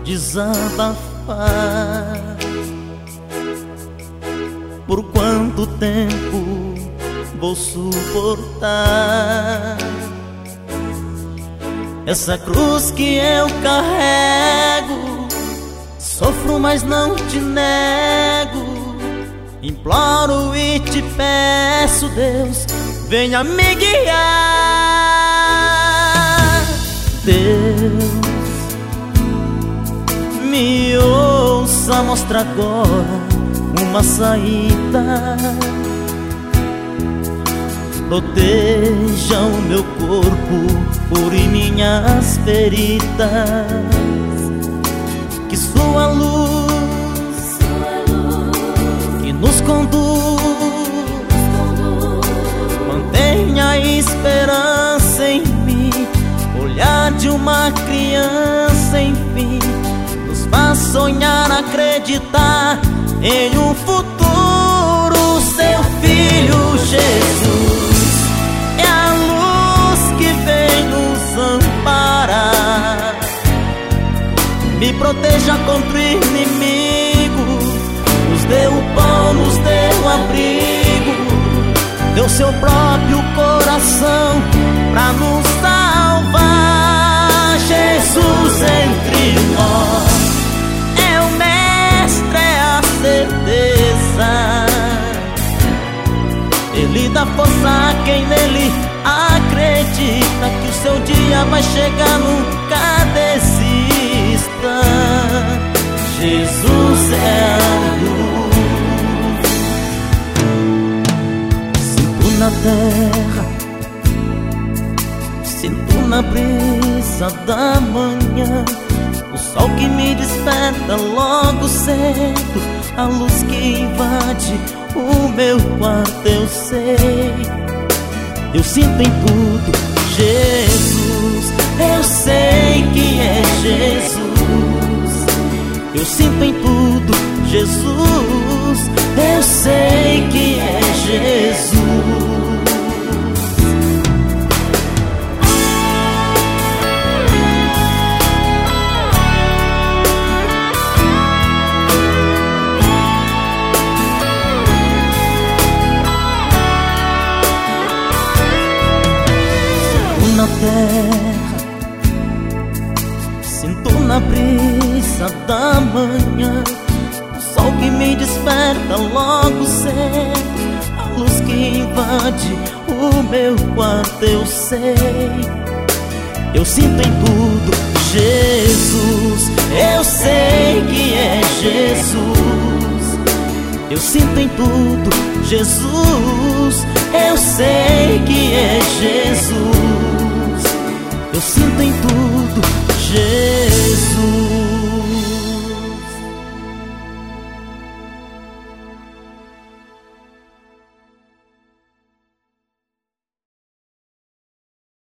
desabafar. Por quanto tempo vou suportar essa cruz que eu carrego? Sofro, mas não te nego. Imploro e te peço, Deus, venha me guiar. Deus, me ouça, mostra agora uma saída. Proteja o meu corpo, cure minhas feridas. Que sua luz que nos conduz mantenha a esperança em mim. Olhar de uma criança, enfim, nos faz sonhar, acreditar em um futuro. Seu filho Jesus é a luz que vem nos amparar. Me proteja contra o inimigo, nos deu o pão, nos deu o abrigo, deu seu próprio coração pra nos salvar. Jesus entre nós é o mestre, é a certeza. Ele dá força a quem nele acredita, que o seu dia vai chegar, nunca desista. Jesus é a luz. Sinto na terra, sinto na brisa da manhã, o sol que me desperta logo cedo, a luz que invade o meu quarto. Eu sei, eu sinto em tudo Jesus, eu sei que é Jesus. Eu sinto em tudo Jesus, eu sei que é Jesus. Na terra, sinto na brisa da manhã, o sol que me desperta logo cedo, a luz que invade o meu quarto. Eu sei, eu sinto em tudo Jesus, eu sei que é Jesus. Eu sinto em tudo Jesus, eu sei que é Jesus. Eu sinto em tudo Jesus.